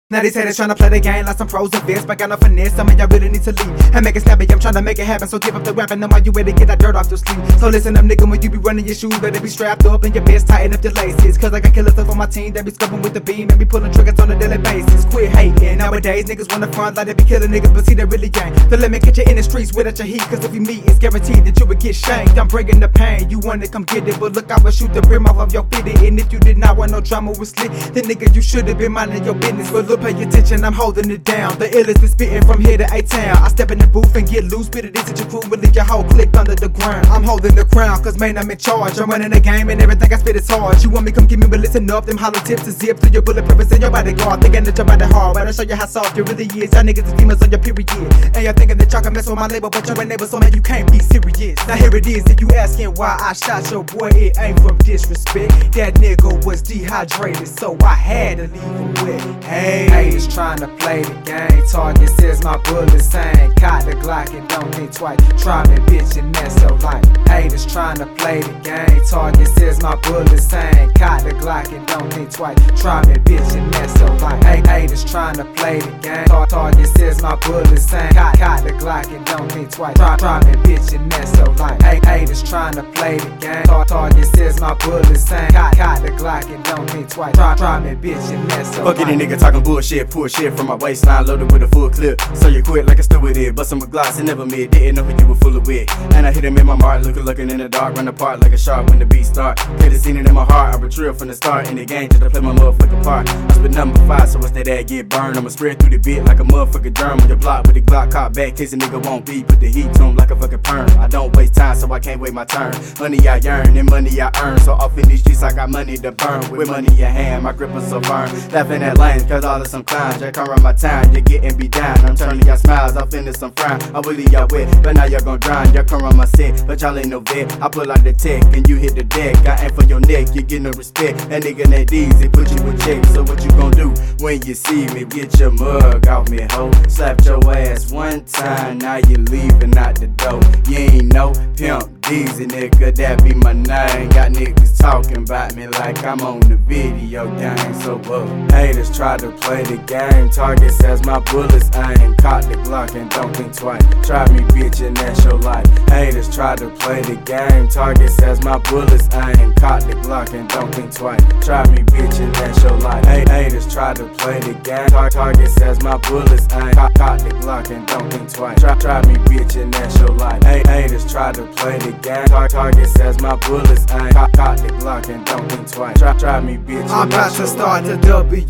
Now these haters tryna play the game like some pros and vets, but got no finesse. Some of y'all really need to leave and make it snappy. I'm tryna make it happen, so give up the rapping. Know why you ready to get that dirt off your sleeve. So listen up, nigga, when you be running your shoes, better be strapped up and your best tighten up your laces. Cause I got killer stuff on my team that be scrubbing with the beam and be pulling triggers on a daily basis. Quit hating. Nowadays niggas wanna front like they be killing niggas, but see they really ain't. So let me catch you in the streets without your heat, cause if you meet, it's guaranteed that you would get shanked. I'm bringing the pain, you wanna come get it, but look, I will shoot the brim off of your fitted. And if you did not want no drama with slick, then nigga you should've been minding your business. But look, pay attention, I'm holding it down. The illest is spitting from here to A-Town. I step in the booth and get loose, spit it into your crew, and leave your whole clique under the ground. I'm holding the crown, cause man, I'm in charge. I'm running the game and everything I spit is hard. You want me, come get me, but listen up. Them hollow tips to zip through your bulletproof and your bodyguard. Thinking that you're body hard, but I'll show you how soft you really is. Y'all niggas is demons on your period. And you're thinking that y'all can mess with my label, but you're a neighbor, so man, you can't be serious. Now here it is, if you asking why I shot your boy, it ain't from disrespect. That nigga was dehydrated, so I had to leave him wet. Hey, haters trying to play the game. Target says my bullets ain't. Cock the Glock and don't think twice. Try me, bitch, and that's so light. Haters trying to play the game. Target says my bullets ain't. Cock the Glock and don't think twice. Try me, bitch, and that's so light. Haters trying to play the game. Target says my bullets ain't. Cock the Glock and don't think twice. Try me, bitch, and that's so light. Haters trying to play the game. Target says my bullets ain't. Cock the Glock and don't think twice. Try me, bitch, and that's so light. Fuck any nigga talking bullshit, pull shit from my waistline, loaded with a full clip. So you quit like I still with it, bustin' with Glocks and never mid. Didn't know who you were full of wit. And I hit him in my mark, looking in the dark, run apart like a shark when the beat start. Could've seen it in my heart, I retrieved from the start in the game just to play my motherfucking part. I spit number 5, so what's that get burned? I'ma spread through the bit like a motherfucking germ. On your block with the Glock caught back, case a nigga won't be. Put the heat to him like a fucking perm. I don't waste time, so I can't wait my turn. Money I yearn and money I earn, so off in these streets I got money to burn. With money in hand, my grip is so firm. Laughing at lanes, cause all of some clowns. Y'all come around my town, you're getting beat down. I'm turning y'all smiles off into some frown. I will leave y'all wet, but now y'all gon' drown. Y'all come around my set, but y'all ain't no vet. I pull out the tech and you hit the deck. I aim for your neck, you get no respect. That nigga that easy, put you in check. So what you gon' do when you see me? Get your mug off me, ho. Slapped your ass one time, now you leaving out the door. You ain't no pimp. Easy nigga, that be my name. Got niggas talking about me like I'm on the video game. So haters try to play the game. Target says my bullets aim. Cock the Glock and don't think twice. Try me, bitch, and that's your life. Haters try to play the game. Target says my bullets aim. Cock the Glock and don't think twice. Try me, bitch, and that's your life. Haters try to play the game. Target says my bullets aim. Cock the Glock and don't think twice. Try me, bitch, and that's your life. Haters try to play the game. Target says my bullets ain't. Cock the Glock and don't think twice. Try me, bitch. I'm about to start the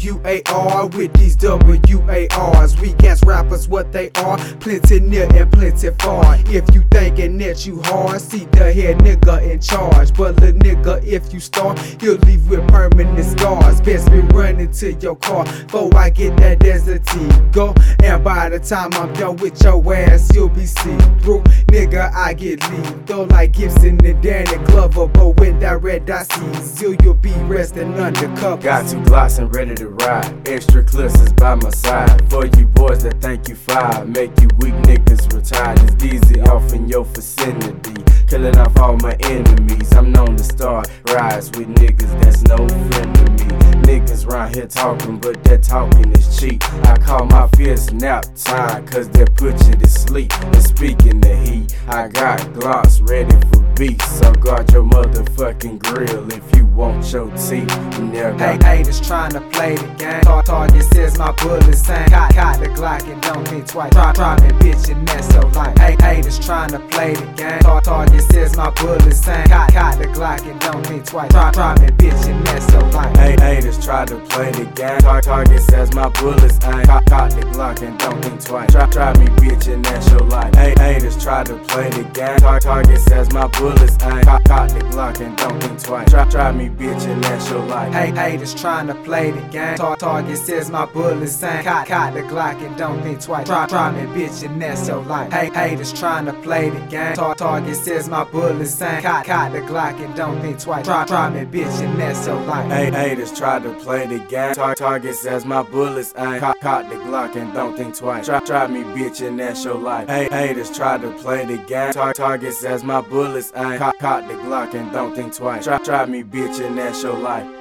WAR with these WARs. We gas rappers what they are. Plenty near and plenty far. If you thinking that you hard, see the head nigga in charge. But the nigga, if you start, he'll leave with permanent scars. Best be running to your car before I get that desert go. And by the time I'm done with your ass, you'll be see through. Nigga, I get lethal like Gibson and Danny Glover. But when that red dot sees you, you'll be resting undercover. Got 2 Glocks and ready to ride. Extra clips is by my side. For you boys that think you fly, make you weak niggas retire. It's easy off in your vicinity. Killing off all my enemies. I'm known to start rise with niggas that's no friend to me. Niggas round here talking, but that talking is cheap. I call my fears nap time, cause they put you to sleep. And speaking the heat, I got Glocks ready for beats. So guard your motherfucking grill if you want your teeth. Haters trying to play the game. Target says my bullets ain't. Cock the Glock and don't think twice. Try me, bitch, and that's so light. Haters trying to play the game. Target says my bullets ain't. Cock the Glock and don't think twice. Try me, bitch, and that's so light. Haters try to play the game. Target says my bullets ain't. Cock the Glock and don't think twice. Try me, bitch, and that's your life. Haters try to play the game. Target says my bullets ain't. Cock the Glock and don't think twice. Try me, bitch, and that's your life. Haters trying to play the game. Target says my bullets ain't. Cock the Glock and don't think twice. Try me, bitch, and that's your life. Haters trying to play the game. Target says my bullets ain't. Cock the Glock and don't think twice. Try me, bitch, and that's your life. Haters try to play the game. Target says my bullets ain't. Cock the Glock and don't think twice. Try me, bitch, and that's your life. Haters try to play the game. Target says my bullets ain't. Cock the Glock and don't think twice. Try me, bitch, and that's your life.